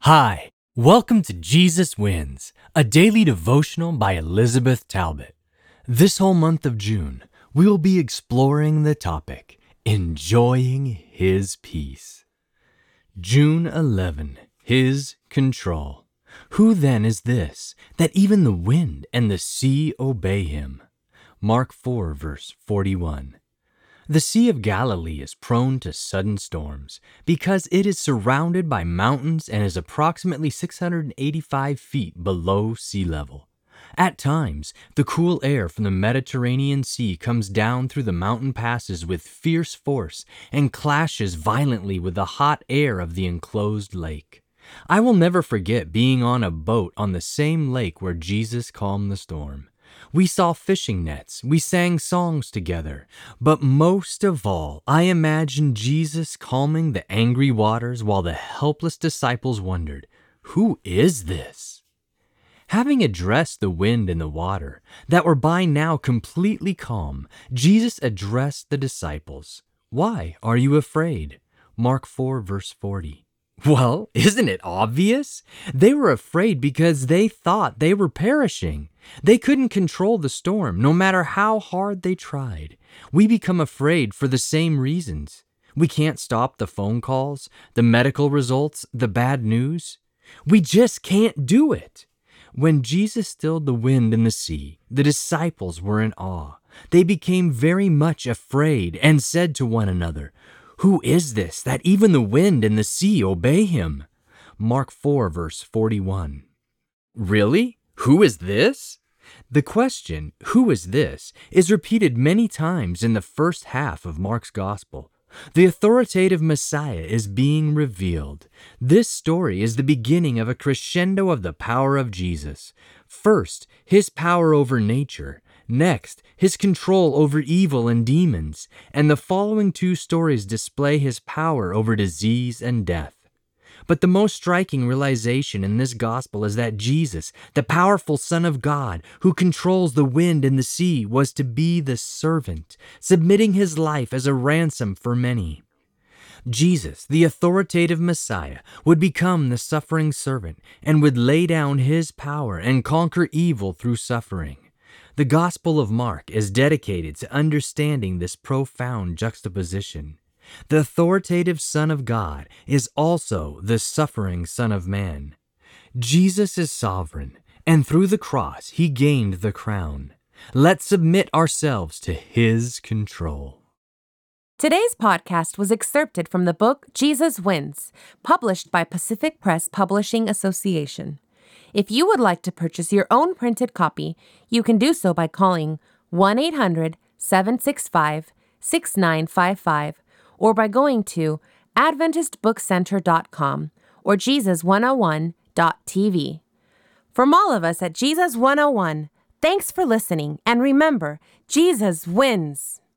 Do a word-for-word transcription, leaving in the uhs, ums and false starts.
Hi, welcome to Jesus Wins, a daily devotional by Elizabeth Talbot. This whole month of June, we will be exploring the topic, Enjoying His Peace. June eleventh, His Control. Who then is this, that even the wind and the sea obey Him? Mark four, verse forty-one. The Sea of Galilee is prone to sudden storms because it is surrounded by mountains and is approximately six hundred eighty-five feet below sea level. At times, the cool air from the Mediterranean Sea comes down through the mountain passes with fierce force and clashes violently with the hot air of the enclosed lake. I will never forget being on a boat on the same lake where Jesus calmed the storm. We saw fishing nets, we sang songs together, but most of all, I imagined Jesus calming the angry waters while the helpless disciples wondered, "Who is this?" Having addressed the wind and the water, that were by now completely calm, Jesus addressed the disciples. "Why are you afraid?" Mark four, verse forty. Well, isn't it obvious? They were afraid because they thought they were perishing. They couldn't control the storm, no matter how hard they tried. We become afraid for the same reasons. We can't stop the phone calls, the medical results, the bad news. We just can't do it. When Jesus stilled the wind and the sea, the disciples were in awe. They became very much afraid and said to one another, "Who is this, that even the wind and the sea obey Him?" Mark four, verse forty-one. Really? Who is this? The question, "Who is this?" is repeated many times in the first half of Mark's Gospel. The authoritative Messiah is being revealed. This story is the beginning of a crescendo of the power of Jesus. First, His power over nature. Next, His control over evil and demons. And the following two stories display His power over disease and death. But the most striking realization in this gospel is that Jesus, the powerful Son of God, who controls the wind and the sea, was to be the servant, submitting His life as a ransom for many. Jesus, the authoritative Messiah, would become the suffering servant and would lay down His power and conquer evil through suffering. The Gospel of Mark is dedicated to understanding this profound juxtaposition. The authoritative Son of God is also the suffering Son of Man. Jesus is sovereign, and through the cross He gained the crown. Let's submit ourselves to His control. Today's podcast was excerpted from the book Jesus Wins, published by Pacific Press Publishing Association. If you would like to purchase your own printed copy, you can do so by calling one eight hundred, seven six five, six nine five five or by going to adventist book center dot com or jesus one oh one dot t v. From all of us at Jesus one oh one, thanks for listening, and remember, Jesus wins!